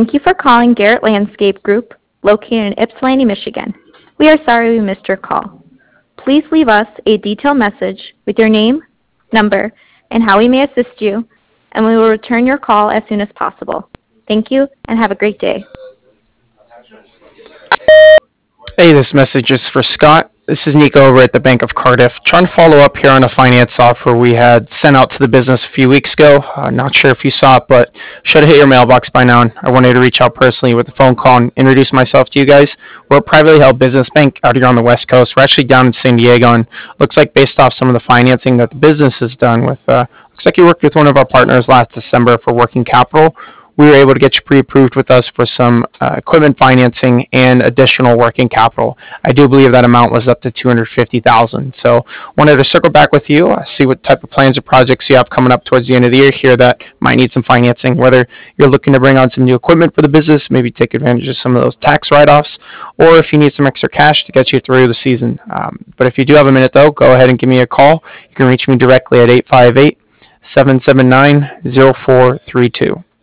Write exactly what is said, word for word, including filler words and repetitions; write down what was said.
Thank you for calling Garrett Landscape Group, located in Ypsilanti, Michigan. We are sorry we missed your call. Please leave us a detailed message with your name, number, and how we may assist you, and we will return your call as soon as possible. Thank you, and have a great day. Hey, this message is for Scott. This is Nico over at the Bank of Cardiff. Trying to follow up here on a finance offer we had sent out to the business a few weeks ago. Uh, not sure if you saw it, but should have hit your mailbox by now. I wanted to reach out personally with a phone call and introduce myself to you guys. We're a privately held business bank out here on the West Coast. We're actually down in San Diego, and looks like based off some of the financing that the business has done with, uh, looks like you worked with one of our partners last December for working capital. We were able to get you pre-approved with us for some uh, equipment financing and additional working capital. I do believe that amount was up to two hundred fifty thousand dollars. So wanted to circle back with you, uh, see what type of plans or projects you have coming up towards the end of the year here that might need some financing, whether you're looking to bring on some new equipment for the business, maybe take advantage of some of those tax write-offs, or if you need some extra cash to get you through the season. Um, but if you do have a minute though, go ahead and give me a call. You can reach me directly at eight five eight, seven seven nine, zero four three two.